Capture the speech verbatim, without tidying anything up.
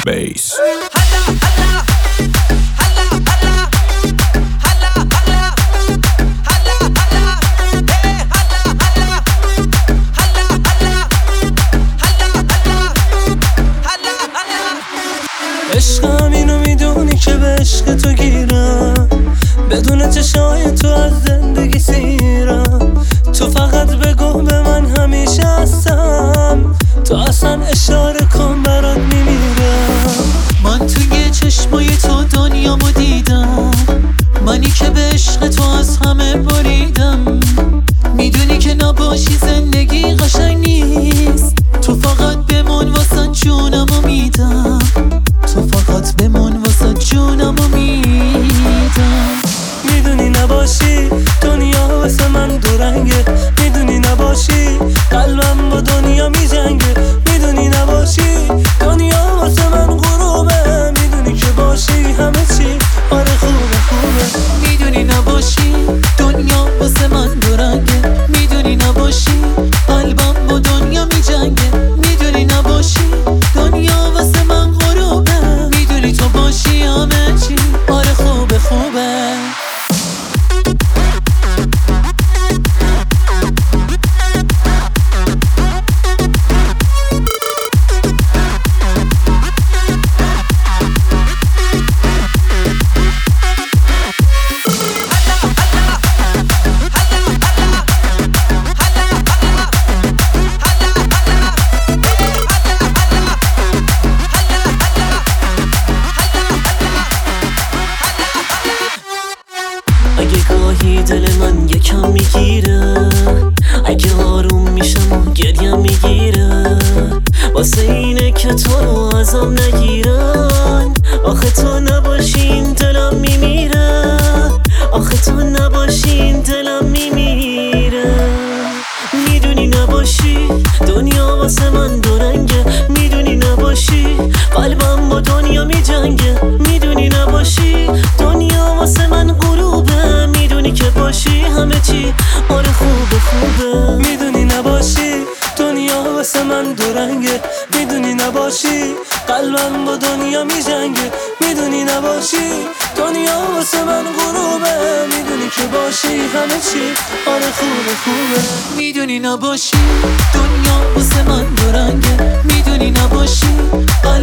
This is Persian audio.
Bass. عشقم اینو میدونی که به عشق تو گیرم، بدون چشای تو از زندگی سیرم. تو فقط بگو به من همیشه هستم، تو اصلا اشاره کن برات میمیرم. من توی چشمای تو دنیامو دیدم، منی که به عشق تو از همه بریدم. میدونی که نباشی زندگی قشنگ نیست، تو فقط بمون واسه جونمو میدم، تو فقط بمون واسه جونمو میدم. میدونی نباشی دنیا واسه من دو رنگه، میدونی نباشی قلبم با دنیا میجنگه. میدونی نباشی دنیا واسه من غروبه، میدونی که باشی همه چی آره خوبه خوبه. میدونی نباشی دنیا واسه من دو رنگه، میدونی نباشی قلبم با دنیا میجنگه. میدونی نباشی دنیا واسه من غروبه، میدونی تو باشی همه چی آره خوبه خوبه. اگه گاهی دل من یکم میگیره، اگه آروم میشم و گریم میگیره، واسه اینه که تو رو ازم نگیرن. آخه تو نباشین دلم میمیره، آخه تو نباشین دلم میمیره. میدونی نباشی دنیا واسه من دو رنگه، میدونی نباشی قلبم با دنیا میجنگه. میدونی نباشی دنیا واسه من غروبه، میدونی که باشی همه چی آره خوبه خوبه. میدونی نباشی دنیا واسه من دو رنگه، میدونی نباشی قلبم با دنیا میجنگه. میدونی نباشی دنیا واسه من غروبه، میدونی که باشی همه چی آره خوبه خوبه. میدونی نباشی دنیا واسه من دو رنگه، میدونی نباشی